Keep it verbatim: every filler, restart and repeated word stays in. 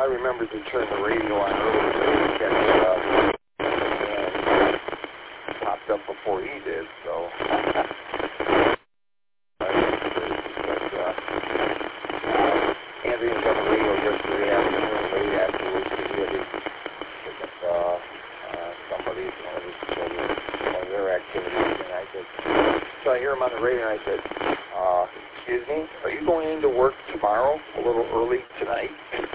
I remember to turn the radio on earlier to catch it up, and popped up before he did, so but, uh, Anthony was on the radio yesterday afternoon, late afterwards, because he had to pick up uh, uh, somebody, one of, his, one of their activities, and I said, so I hear him on the radio, and I said, uh, excuse me, are you going into work tomorrow a little early tonight?